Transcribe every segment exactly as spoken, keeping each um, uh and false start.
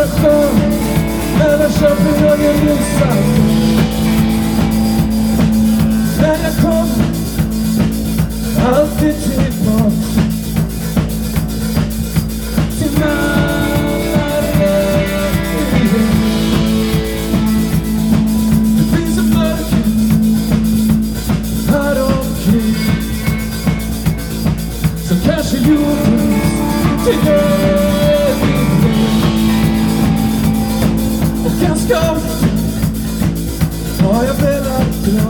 vara skön, mellan Köping och Jerusalem. Men jag kom alltid tillbaks till Mälaren igen. Det finns en mörker här omkring som kanske gjorde till evighet. Och ganska ofta har jag velat dra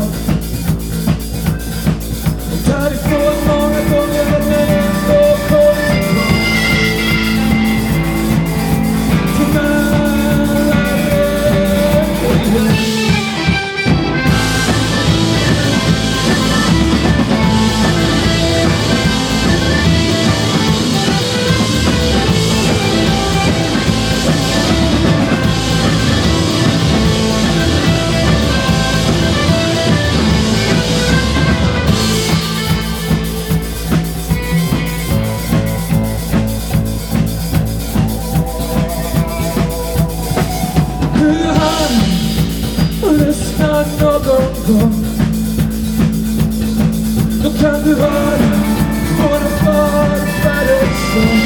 därifrån många gånger, men ändå kommit tillbaka till Mälaren igen. Hur han lyssnar någon gång, då kan du höra våra förfäders sång.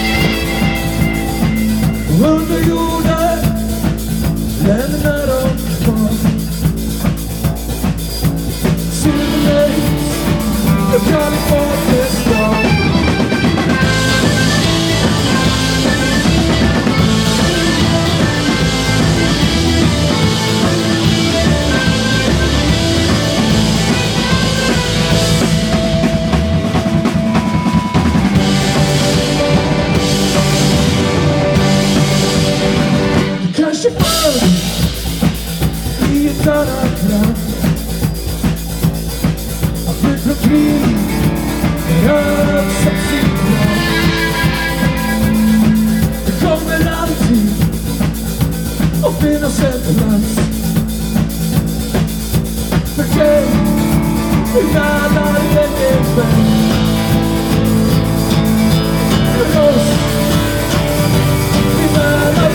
Under jorden lämnar de kvar Silverlakes och Kaliforniens stad. Kanske förr i ett annat land har flytt från krig med örat som sin plan. Det kommer alltid att finnas en plats för dig i Mälaren igen. För oss i Mälaren.